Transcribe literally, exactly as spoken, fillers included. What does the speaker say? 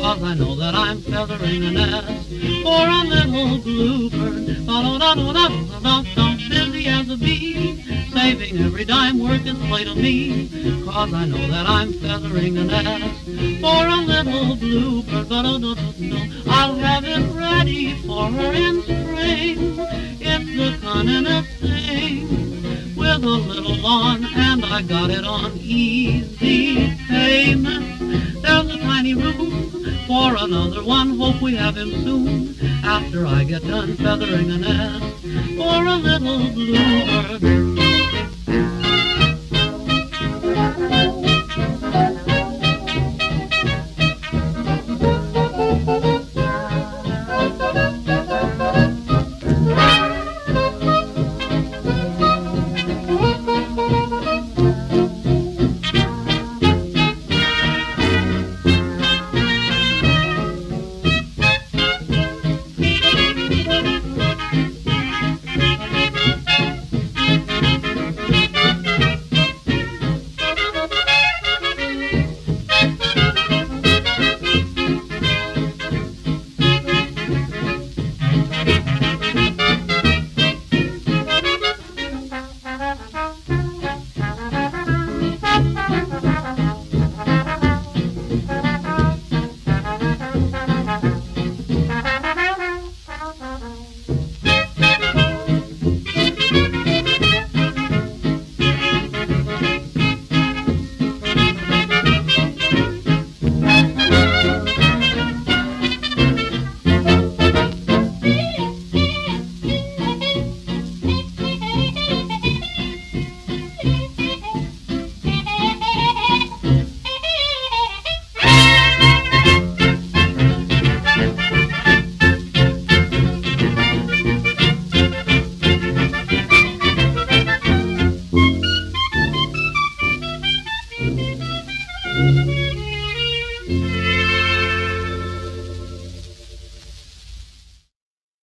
'cause I know that I'm feathering a nest for a little bluebird. Da-da-da-da-da-da-da, busy as a bee, saving every dime worth its plate of me, 'cause I know that I'm feathering a nest for a little bluebird. Da-da-da-da-da, I'll have it ready for her in spring. It's the cunningest thing, with a little lawn, and I got it on easy payment. There's a tiny room for another one, hope we have him soon, after I get done feathering a nest for a little bluebird.